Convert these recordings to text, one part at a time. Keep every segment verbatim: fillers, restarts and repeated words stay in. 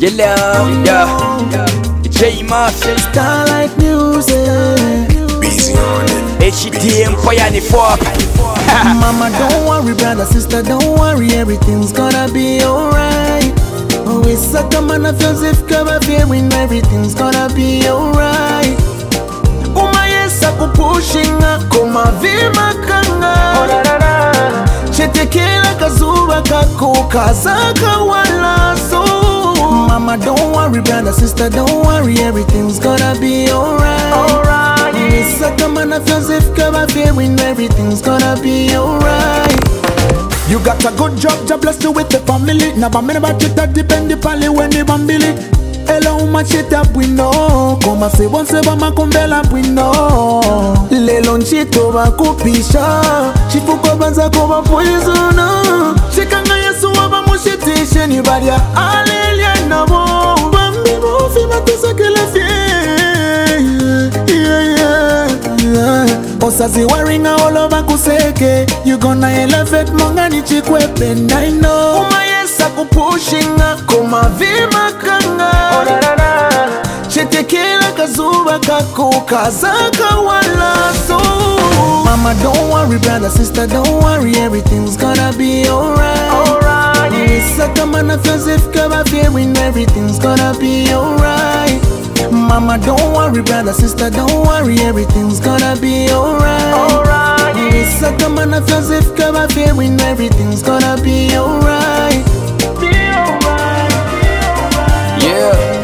Yellow, yeah, J-Mafia, Starlight Music, Busy on it. H D Empire ni fuck. Mama, don't worry, brother, sister, don't worry, everything's gonna be alright. Always suck a man of Joseph cover fearing everything's gonna be alright. Uma yes, aku pushing koma vima kanga. Chetekela kazuba kakuka zaka wala so. Mama, don't worry, brother, sister, don't worry, everything's gonna be alright. Alright. Always suck a man of Joseph cover fearing everything's gonna be alright. You got a good job, job blessed you with the family. Now I'm about to that depend upon when you bambili. Hello, my shit up we know. Come say once ever my kumbela we know. Lelo nchito wa kupisha. Chifuko banza kuwa poison. Shikanga yesu waba mushitishe ni badia. Alelia na wo. Bambi mufi matisa kila fie. Yeah, yeah, yeah. Osazi waringa all over kuseke. You gonna elevate mongani chikwepe. I know. Uma yesa kupushinga. Kuma vima kanga. Chetekela kazuba kakuka zaka wala so. Mama, don't worry, brother, sister, don't worry, everything's gonna be alright. Alright. Saka mana Joseph kaba fearing everything's gonna be alright. Mama, don't worry, brother, sister, don't worry, everything's gonna be alright. Alright. Saka mana Joseph kaba fearing everything's gonna be alright. Be alright. Yeah.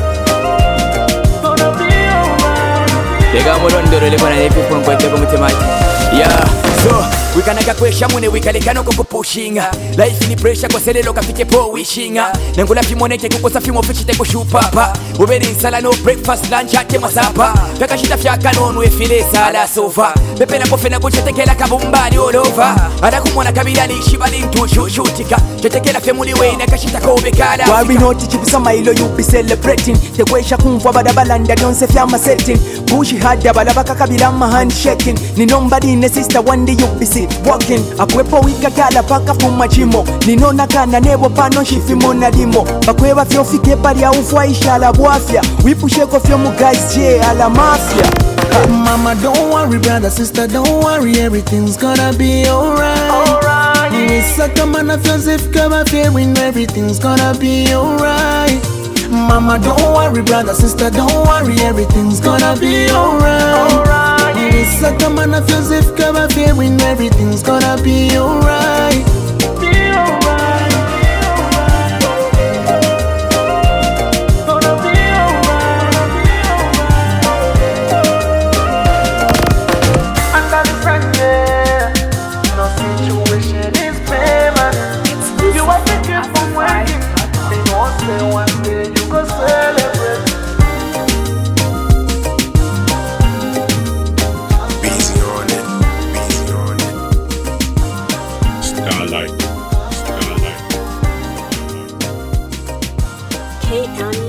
Llega mulondoro lekona nepipo nkwete kumutima. Yeah. So wikanaka kwesha mune wikalekano kukupushinga. Life ni pressure kwa selelo kafike po wishinga. Nengula fimoneke kukosa fimo fichite kushupapa. Uberi nsala no breakfast lunch ate masapa. Peka shita fyaka nonu efile sala sofa. Pepe na kofena kuchetekela kabumbani all over. Ada kumona kabila ni shibali ntu shushutika. Chetekela femuli wena kashita kobekala. Worry not chipisa mailo you be celebrating. Tekwesha kumva badabalanda donse fyama setting. Pushi hada balabaka kabila ma handshaking. Ni nobody ne sister one day you be sit walking. Akwepo wika kala paka fuma chimo. Ninona kana nebo pano shifimo na limo. Bakweba fyo fike pari ya ufwa ishala buafya. Wipusheko fyo mu guys je ala mafia. Mama, don't worry, brother, sister, don't worry, everything's gonna be alright. Alright. Saka mana Joseph kaba fearing everything's gonna be alright. Mama, don't worry, brother, sister, don't worry, everything's gonna be alright. Alright. Saka mana Joseph kaba fearing everything's gonna be alright. Be alright. Gonna be alright. Under the sun, yeah. No situation is payment. You are taking from working. They don't say one day you go celebrate. Busy on it. Busy on it. Starlight. Starlight. K N